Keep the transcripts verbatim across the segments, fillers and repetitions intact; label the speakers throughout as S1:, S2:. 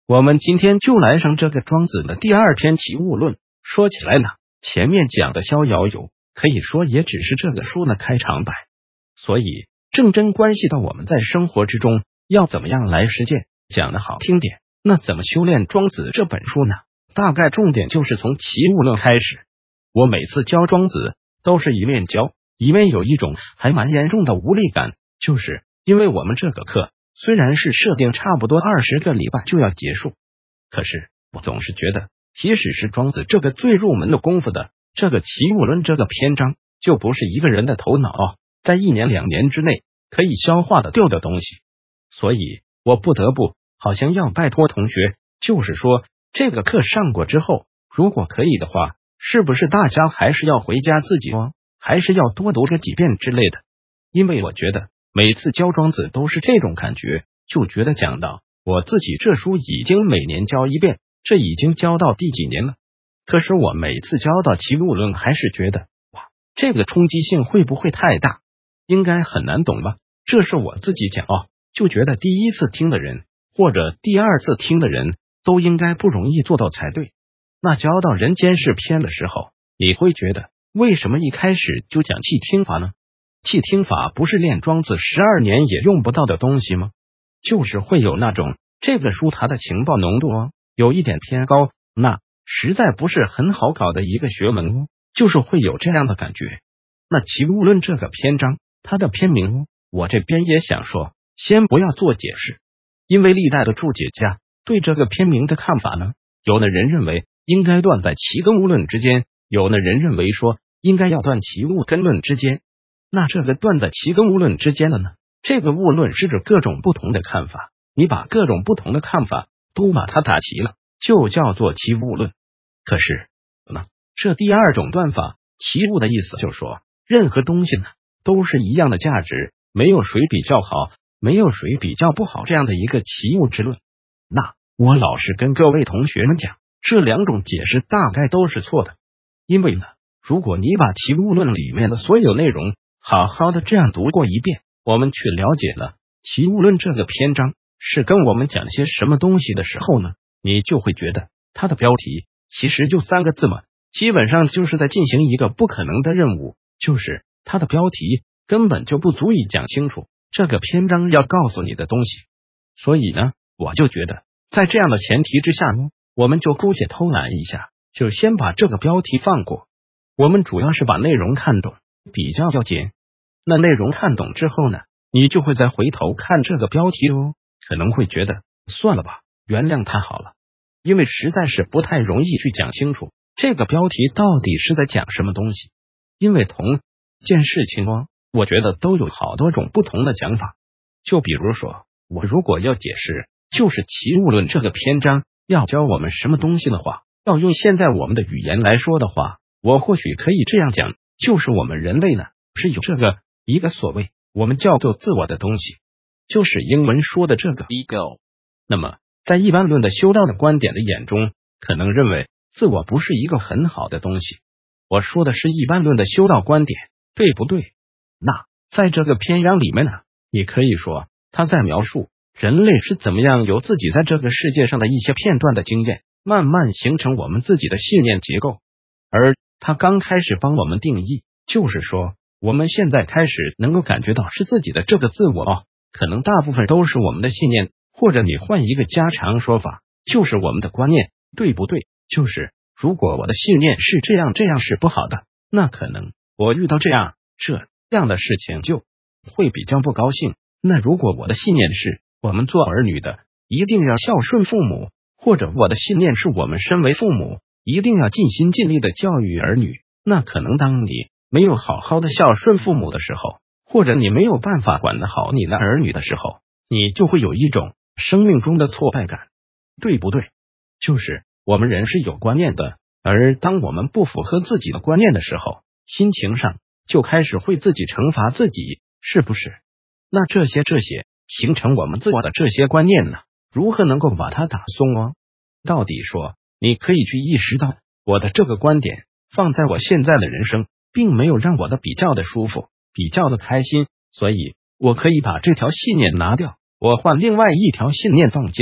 S1: 我们今天就来上这个庄子的第二篇齐物论。说起来呢，前面讲的逍遥游可以说也只是这个书的开场白，所以正真关系到我们在生活之中要怎么样来实践。讲的好听点，那怎么修炼庄子这本书呢？大概重点就是从齐物论开始。我每次教庄子都是一面教一面有一种还蛮严重的无力感，就是因为我们这个课虽然是设定差不多二十个礼拜就要结束，可是我总是觉得即使是庄子这个最入门的功夫的这个齐物论这个篇章，就不是一个人的头脑在一年两年之内可以消化的掉的东西。所以我不得不好像要拜托同学，就是说这个课上过之后，如果可以的话，是不是大家还是要回家自己哦，还是要多读个几遍之类的。因为我觉得每次教庄子都是这种感觉，就觉得讲到我自己这书已经每年教一遍，这已经教到第几年了。可是我每次教到齐物论还是觉得哇，这个冲击性会不会太大，应该很难懂吧。这是我自己讲哦，就觉得第一次听的人或者第二次听的人都应该不容易做到才对。那教到人间世篇的时候，你会觉得为什么一开始就讲气听法呢？气听法不是练庄子十二年也用不到的东西吗？就是会有那种这个书它的情报浓度哦有一点偏高，那实在不是很好搞的一个学门哦，就是会有这样的感觉。那齐物论这个篇章它的篇名哦，我这边也想说先不要做解释，因为历代的注解家对这个篇名的看法呢，有的人认为应该断在齐跟物论之间，有的人认为说应该要断齐物跟论之间。那这个断在齐跟物论之间的呢，这个物论是指各种不同的看法，你把各种不同的看法都把它打齐了，就叫做齐物论。可是呢，这第二种断法齐物的意思就是说，任何东西呢都是一样的价值，没有谁比较好，没有谁比较不好，这样的一个齐物之论。那我老是跟各位同学们讲，这两种解释大概都是错的。因为呢，如果你把齐物论里面的所有内容好好的这样读过一遍，我们去了解了齐物论这个篇章是跟我们讲些什么东西的时候呢，你就会觉得它的标题其实就三个字嘛，基本上就是在进行一个不可能的任务，就是它的标题根本就不足以讲清楚这个篇章要告诉你的东西。所以呢，我就觉得在这样的前提之下呢，我们就姑且偷懒一下，就先把这个标题放过，我们主要是把内容看懂比较要紧。那内容看懂之后呢，你就会再回头看这个标题哦，可能会觉得算了吧，原谅他好了，因为实在是不太容易去讲清楚这个标题到底是在讲什么东西。因为同一件事情哦，我觉得都有好多种不同的讲法。就比如说，我如果要解释就是齐物论这个篇章要教我们什么东西的话，要用现在我们的语言来说的话，我或许可以这样讲，就是我们人类呢是有这个一个所谓我们叫做自我的东西，就是英文说的这个 ego。 那么在一般论的修道的观点的眼中，可能认为自我不是一个很好的东西。我说的是一般论的修道观点，对不对？那在这个篇章里面呢，你可以说他在描述人类是怎么样由自己在这个世界上的一些片段的经验慢慢形成我们自己的信念结构。而他刚开始帮我们定义，就是说我们现在开始能够感觉到是自己的这个自我哦，可能大部分都是我们的信念，或者你换一个家常说法，就是我们的观念，对不对？就是如果我的信念是这样这样是不好的，那可能我遇到这样这样的事情就会比较不高兴。那如果我的信念是我们做儿女的一定要孝顺父母，或者我的信念是我们身为父母一定要尽心尽力的教育儿女，那可能当你没有好好的孝顺父母的时候，或者你没有办法管得好你的儿女的时候，你就会有一种生命中的挫败感，对不对？就是我们人是有观念的，而当我们不符合自己的观念的时候，心情上就开始会自己惩罚自己，是不是？那这些这些形成我们自我的这些观念呢，如何能够把它打松哦？到底说你可以去意识到我的这个观点放在我现在的人生并没有让我的比较的舒服，比较的开心，所以我可以把这条信念拿掉，我换另外一条信念放进来，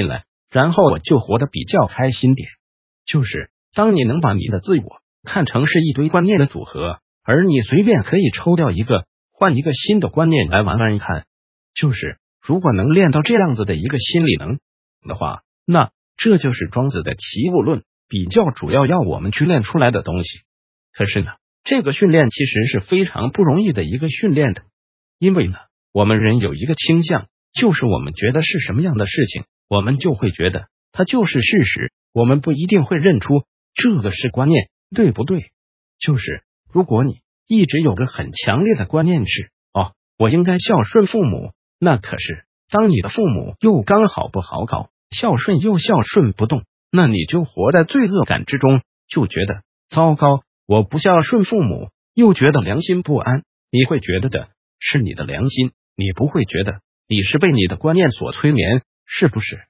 S1: 然后我就活得比较开心点。就是当你能把你的自我看成是一堆观念的组合，而你随便可以抽掉一个，换一个新的观念来玩玩看。就是如果能练到这样子的一个心理能的话，那这就是庄子的齐物论比较主要要我们去练出来的东西。可是呢，这个训练其实是非常不容易的一个训练的，因为呢，我们人有一个倾向，就是我们觉得是什么样的事情，我们就会觉得它就是事实，我们不一定会认出这个是观念，对不对？就是如果你一直有个很强烈的观念是，哦，我应该孝顺父母，那可是当你的父母又刚好不好搞，孝顺又孝顺不动，那你就活在罪恶感之中，就觉得糟糕，我不孝顺父母，又觉得良心不安。你会觉得的是你的良心，你不会觉得你是被你的观念所催眠，是不是？